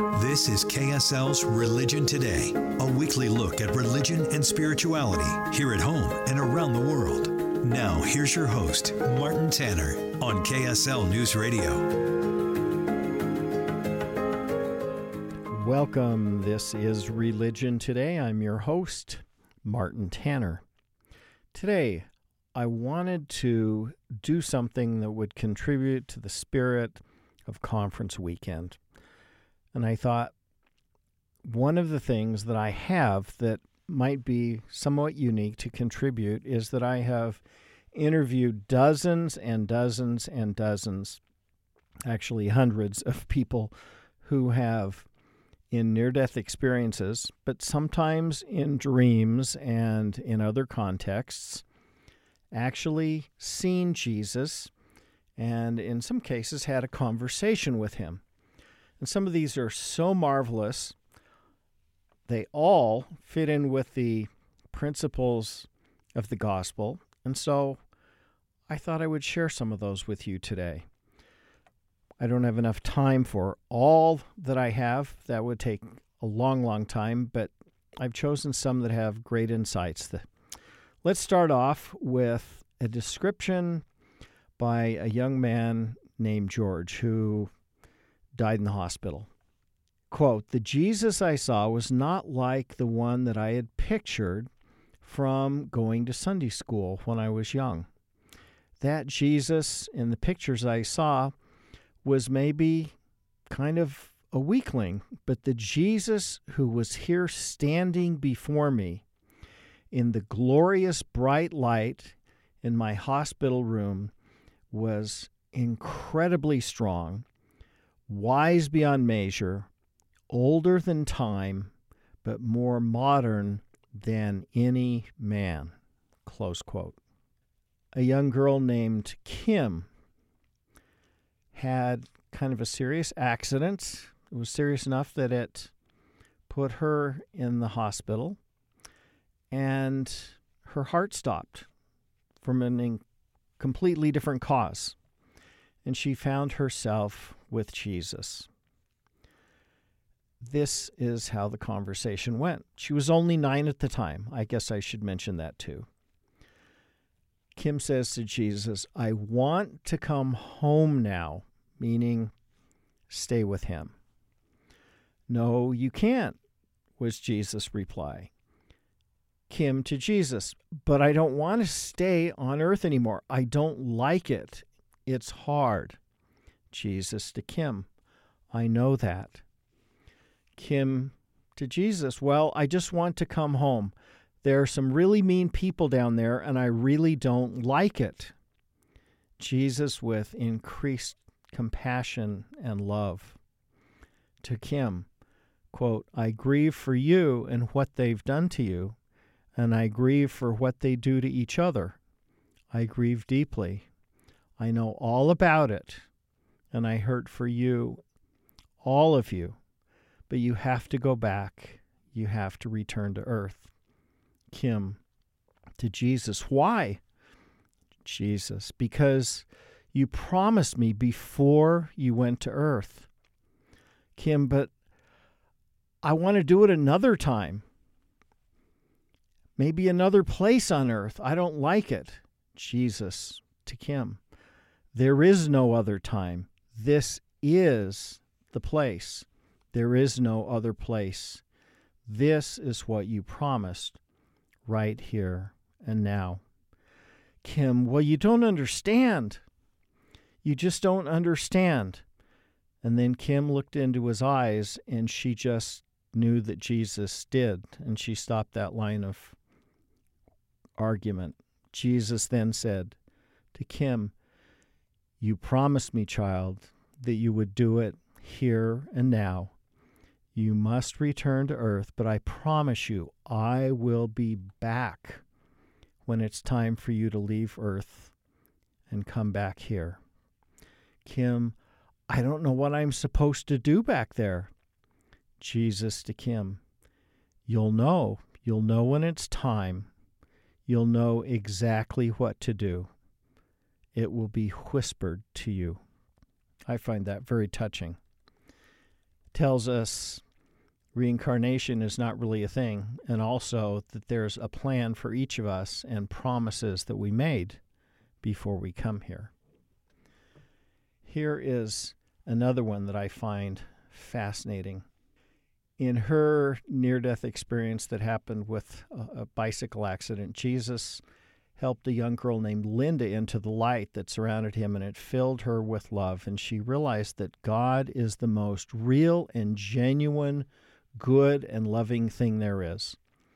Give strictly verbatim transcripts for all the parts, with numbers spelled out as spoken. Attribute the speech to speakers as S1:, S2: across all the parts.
S1: This is K S L's Religion Today, a weekly look at religion and spirituality here at home and around the world. Now, here's your host, Martin Tanner, on K S L News Radio.
S2: Welcome. This is Religion Today. I'm your host, Martin Tanner. Today, I wanted to do something that would contribute to the spirit of conference weekend. And I thought one of the things that I have that might be somewhat unique to contribute is that I have interviewed dozens and dozens and dozens, actually hundreds of people who have, in near-death experiences, but sometimes in dreams and in other contexts, actually seen Jesus and in some cases had a conversation with him. And some of these are so marvelous, they all fit in with the principles of the gospel. And so I thought I would share some of those with you today. I don't have enough time for all that I have. That would take a long, long time, but I've chosen some that have great insights. Let's start off with a description by a young man named George who died in the hospital. Quote, "The Jesus I saw was not like the one that I had pictured from going to Sunday school when I was young. That Jesus in the pictures I saw was maybe kind of a weakling, but the Jesus who was here standing before me in the glorious bright light in my hospital room was incredibly strong, wise beyond measure, older than time, but more modern than any man." Close quote. A young girl named Kim had kind of a serious accident. It was serious enough that it put her in the hospital, and her heart stopped from a completely different cause. And she found herself with Jesus. This is how the conversation went. She was only nine at the time. I guess I should mention that too. Kim says to Jesus, "I want to come home now," meaning stay with him. "No, you can't," was Jesus' reply. Kim to Jesus, "But I don't want to stay on earth anymore. I don't like it. It's hard." Jesus to Kim, "I know that." Kim to Jesus, "Well, I just want to come home. There are some really mean people down there, and I really don't like it." Jesus with increased compassion and love. To Kim, quote, "I grieve for you and what they've done to you, and I grieve for what they do to each other. I grieve deeply. I know all about it, and I hurt for you, all of you, but you have to go back. You have to return to earth." Kim to Jesus, "Why?" Jesus, "Because you promised me before you went to earth." Kim, "But I want to do it another time. Maybe another place on earth. I don't like it." Jesus to Kim, "There is no other time. This is the place. There is no other place. This is what you promised right here and now." Kim, "Well, you don't understand. You just don't understand." And then Kim looked into his eyes, and she just knew that Jesus did, and she stopped that line of argument. Jesus then said to Kim, "You promised me, child, that you would do it here and now. You must return to earth, but I promise you, I will be back when it's time for you to leave earth and come back here." Kim, "I don't know what I'm supposed to do back there." Jesus to Kim, "You'll know. You'll know when it's time. You'll know exactly what to do. It will be whispered to you." I find that very touching. tells us reincarnation is not really a thing, and also that there's a plan for each of us and promises that we made before we come here. Here is another one that I find fascinating. In her near-death experience that happened with a, a bicycle accident, Jesus helped a young girl named Linda into the light that surrounded him, and it filled her with love. And she realized that God is the most real and genuine, good and loving thing there is.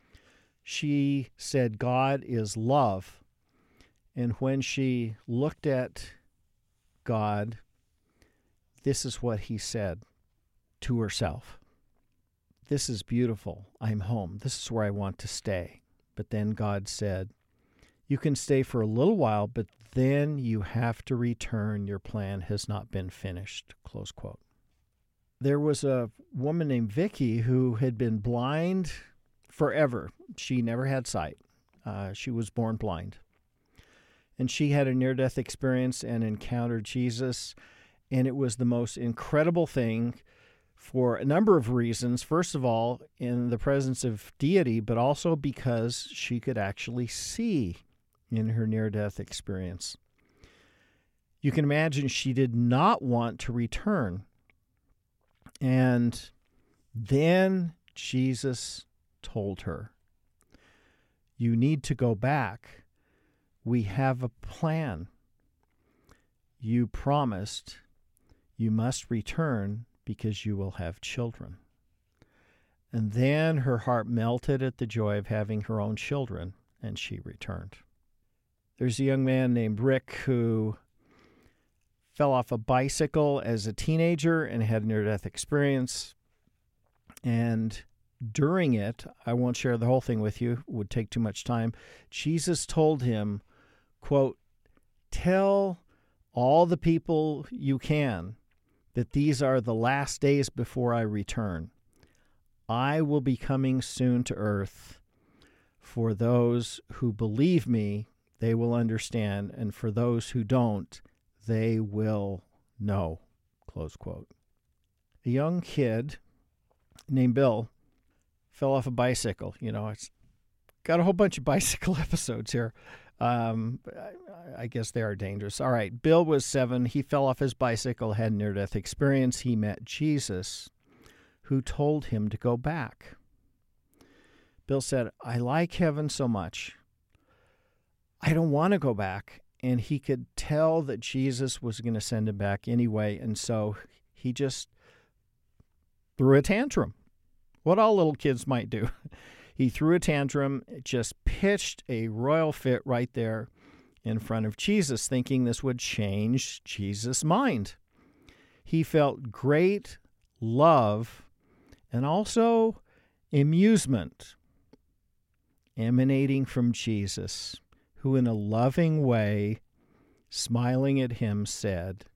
S2: She said God is love. And when she looked at God, this is what he said to herself. This is beautiful. I'm home. This is where I want to stay. But then God said, you can stay for a little while, but then you have to return. Your plan has not been finished. Close quote. There was a woman named Vicky who had been blind forever. She never had sight. Uh, she was born blind. And she had a near-death experience and encountered Jesus. And it was the most incredible thing for a number of reasons. First of all, in the presence of deity, but also because she could actually see in her near-death experience. You can imagine she did not want to return. And then Jesus told her, you need to go back. We have a plan. You promised you must return because you will have children. And then her heart melted at the joy of having her own children, and she returned. There's a young man named Rick who fell off a bicycle as a teenager and had a near-death experience. And during it, I won't share the whole thing with you, it would take too much time, Jesus told him, quote, tell all the people you can that these are the last days before I return. I will be coming soon to earth. For those who believe me, they will understand, and for those who don't, they will know, close quote. A young kid named Bill fell off a bicycle. You know, it's got a whole bunch of bicycle episodes here. Um, I, I guess they are dangerous. All right, Bill was seven. He fell off his bicycle, had a near-death experience. He met Jesus, who told him to go back. Bill said, I like heaven so much. I don't want to go back. And he could tell that Jesus was going to send him back anyway, and so he just threw a tantrum. What all little kids might do. He threw a tantrum, just pitched a royal fit right there in front of Jesus, thinking this would change Jesus' mind. He felt great love and also amusement emanating from Jesus, who in a loving way, smiling at him, said,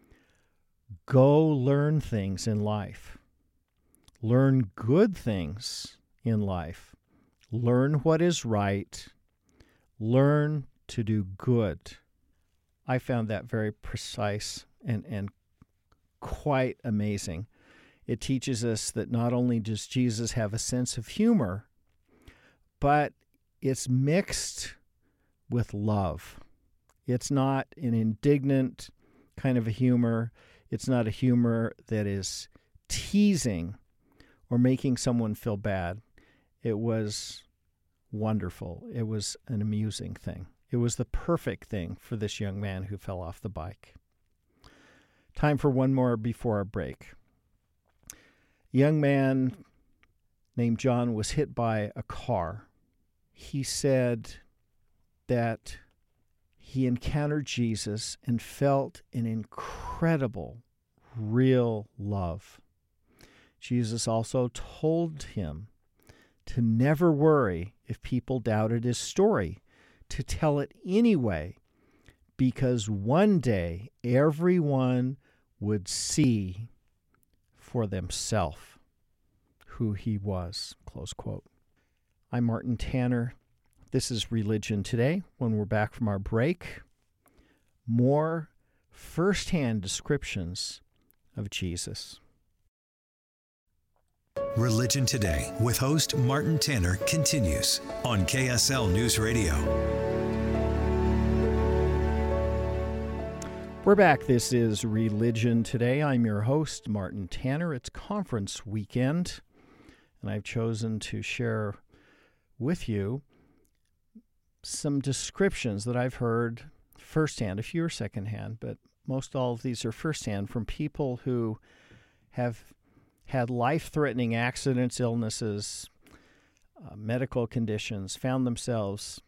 S2: go learn things in life. Learn good things in life. Learn what is right. Learn to do good. I found that very precise and, and quite amazing. It teaches us that not only does Jesus have a sense of humor, but it's mixed with love. It's not an indignant kind of a humor. It's not a humor that is teasing or making someone feel bad. It was wonderful. It was an amusing thing. It was the perfect thing for this young man who fell off the bike. Time for one more before our break. A young man named John was hit by a car. He said that he encountered Jesus and felt an incredible, real love. Jesus also told him to never worry if people doubted his story, to tell it anyway, because one day everyone would see for themselves who he was, close quote. I'm Martin Tanner. This is Religion Today. When we're back from our break, more firsthand descriptions of Jesus.
S1: Religion Today with host Martin Tanner continues on K S L News Radio.
S2: We're back. This is Religion Today. I'm your host, Martin Tanner. It's conference weekend, and I've chosen to share with you some descriptions that I've heard firsthand, a few are secondhand, but most all of these are firsthand from people who have had life-threatening accidents, illnesses, uh, medical conditions, found themselves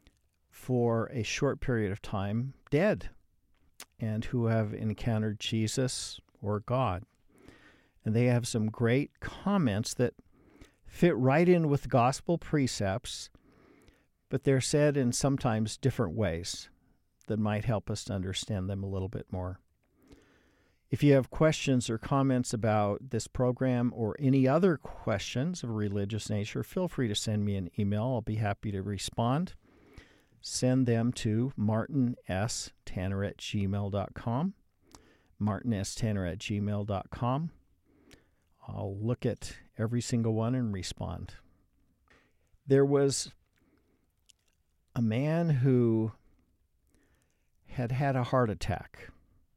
S2: for a short period of time dead, and who have encountered Jesus or God. And they have some great comments that fit right in with gospel precepts, but they're said in sometimes different ways that might help us to understand them a little bit more. If you have questions or comments about this program or any other questions of a religious nature, feel free to send me an email. I'll be happy to respond. Send them to martin s tanner at gmail dot com, martin s tanner at gmail dot com. I'll look at every single one and respond. There was a man who had had a heart attack,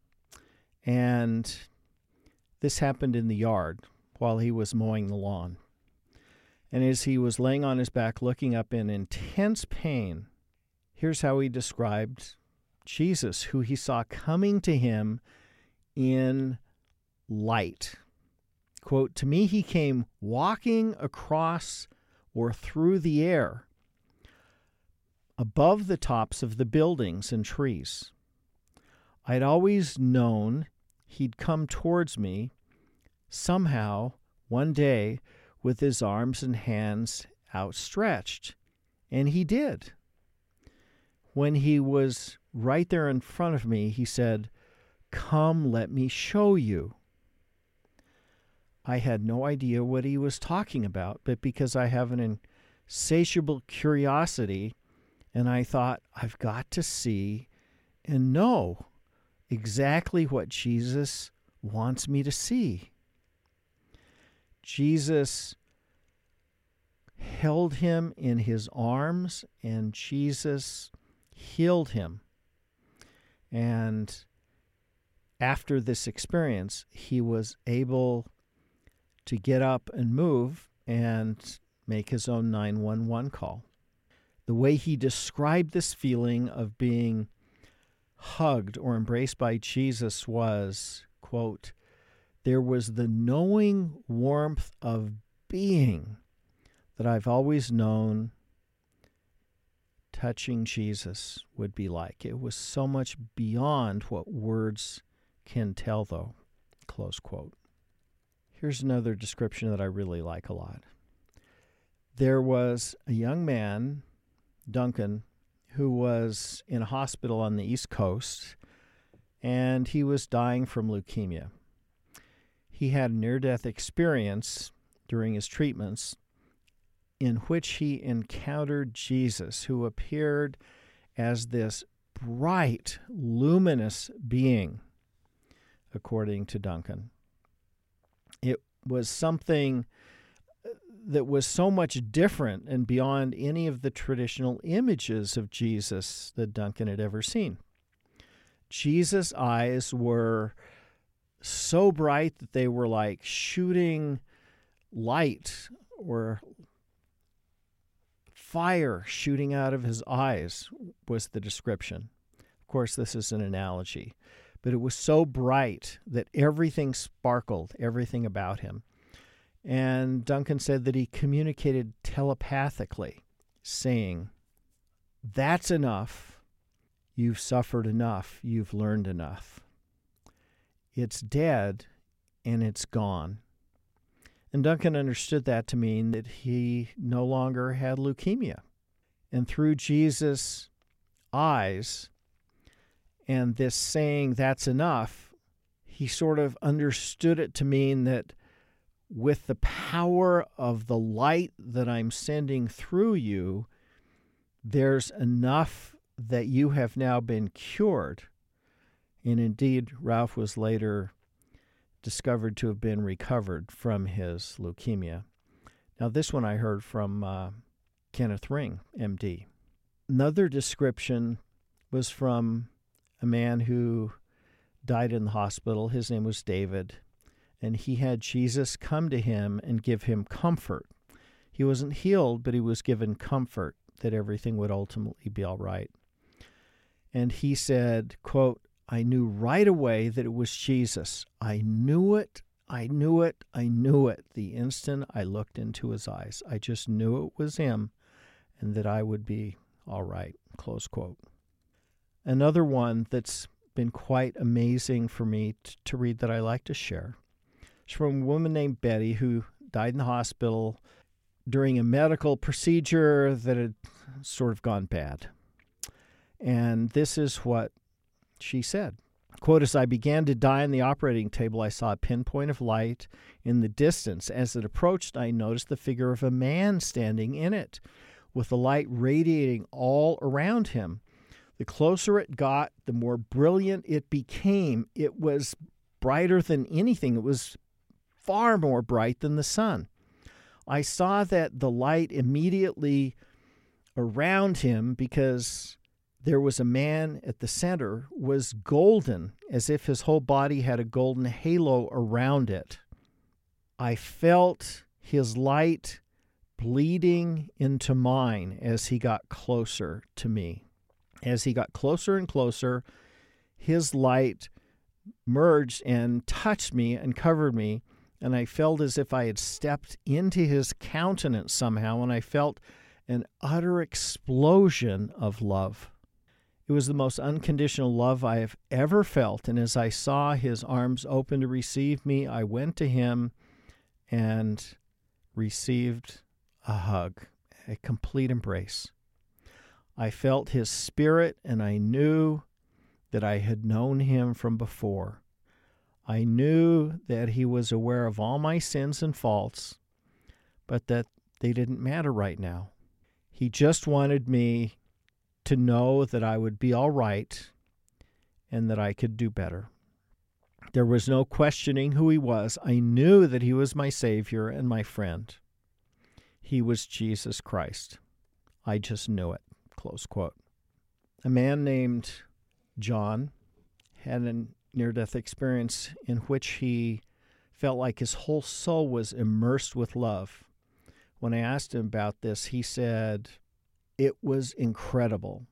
S2: and this happened in the yard while he was mowing the lawn. And as he was laying on his back looking up in intense pain, here's how he described Jesus, who he saw coming to him in light. Quote, "To me he came walking across or through the air, above the tops of the buildings and trees. I'd always known he'd come towards me somehow one day with his arms and hands outstretched. And he did. When he was right there in front of me, he said, 'Come, let me show you.' I had no idea what he was talking about, but because I have an insatiable curiosity, and I thought, I've got to see and know exactly what Jesus wants me to see. Jesus held him in his arms, and Jesus healed him. And after this experience, he was able to get up and move and make his own nine one one call. The way he described this feeling of being hugged or embraced by Jesus was, quote, "There was the knowing warmth of being that I've always known touching Jesus would be like. It was so much beyond what words can tell, though," close quote. Here's another description that I really like a lot. There was a young man, Duncan, who was in a hospital on the East Coast, and he was dying from leukemia. He had a near-death experience during his treatments in which he encountered Jesus, who appeared as this bright, luminous being, according to Duncan. It was something that was so much different and beyond any of the traditional images of Jesus that Duncan had ever seen. Jesus' eyes were so bright that they were like shooting light or fire shooting out of his eyes, was the description. Of course, this is an analogy, but it was so bright that everything sparkled, everything about him. And Duncan said that he communicated telepathically, saying, "That's enough. You've suffered enough. You've learned enough. It's dead and it's gone." And Duncan understood that to mean that he no longer had leukemia. And through Jesus' eyes and this saying, "That's enough," he sort of understood it to mean that with the power of the light that I'm sending through you, there's enough that you have now been cured. And indeed, Ralph was later discovered to have been recovered from his leukemia. Now, this one I heard from uh, Kenneth Ring, M D. Another description was from a man who died in the hospital. His name was David, and he had Jesus come to him and give him comfort. He wasn't healed, but he was given comfort that everything would ultimately be all right. And he said, quote, "I knew right away that it was Jesus. I knew it, I knew it, I knew it the instant I looked into his eyes. I just knew it was him and that I would be all right," close quote. Another one that's been quite amazing for me t- to read that I like to share is from a woman named Betty who died in the hospital during a medical procedure that had sort of gone bad. And this is what she said. Quote, "As I began to die on the operating table, I saw a pinpoint of light in the distance. As it approached, I noticed the figure of a man standing in it, with the light radiating all around him. The closer it got, the more brilliant it became. It was brighter than anything. It was far more bright than the sun. I saw that the light immediately around him, because there was a man at the center, was golden, as if his whole body had a golden halo around it. I felt his light bleeding into mine as he got closer to me. As he got closer and closer, his light merged and touched me and covered me, and I felt as if I had stepped into his countenance somehow, and I felt an utter explosion of love. It was the most unconditional love I have ever felt, and as I saw his arms open to receive me, I went to him and received a hug, a complete embrace. I felt his spirit, and I knew that I had known him from before. I knew that he was aware of all my sins and faults, but that they didn't matter right now. He just wanted me to know that I would be all right and that I could do better. There was no questioning who he was. I knew that he was my Savior and my friend. He was Jesus Christ. I just knew it." Close quote. A man named John had a near-death experience in which he felt like his whole soul was immersed with love. When I asked him about this, he said, "It was incredible.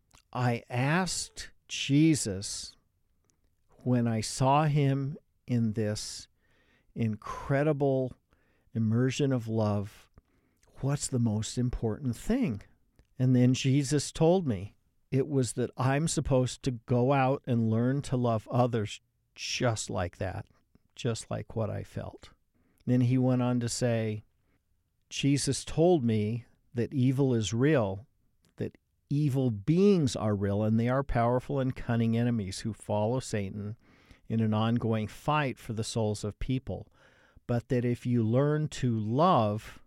S2: I asked Jesus, when I saw him in this incredible immersion of love, what's the most important thing? And then Jesus told me it was that I'm supposed to go out and learn to love others just like that, just like what I felt." Then he went on to say, "Jesus told me that evil is real, that evil beings are real, and they are powerful and cunning enemies who follow Satan in an ongoing fight for the souls of people, but that if you learn to love,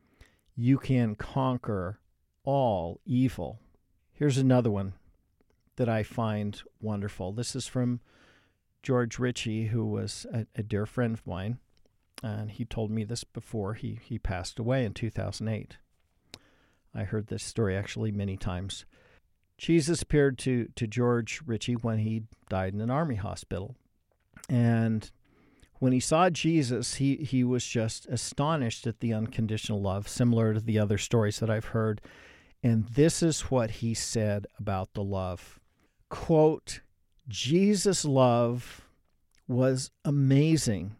S2: you can conquer all evil." Here's another one that I find wonderful. This is from George Ritchie, who was a, a dear friend of mine, and he told me this before he, he passed away in two thousand eight. I heard this story actually many times. Jesus appeared to, to George Ritchie when he died in an army hospital, and when he saw Jesus, he, he was just astonished at the unconditional love, similar to the other stories that I've heard. And this is what he said about the love. Quote, "Jesus' love was amazing.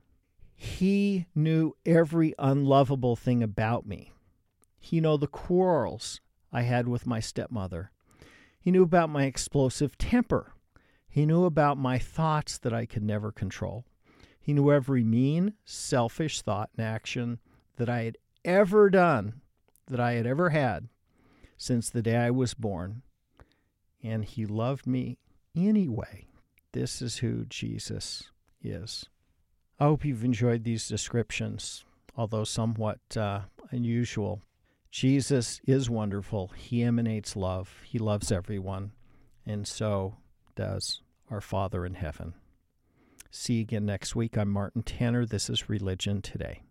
S2: He knew every unlovable thing about me. He knew the quarrels I had with my stepmother. He knew about my explosive temper. He knew about my thoughts that I could never control. He knew every mean, selfish thought and action that I had ever done, that I had ever had, since the day I was born, and he loved me anyway." This is who Jesus is. I hope you've enjoyed these descriptions, although somewhat uh, unusual. Jesus is wonderful. He emanates love. He loves everyone, and so does our Father in heaven. See you again next week. I'm Martin Tanner. This is Religion Today.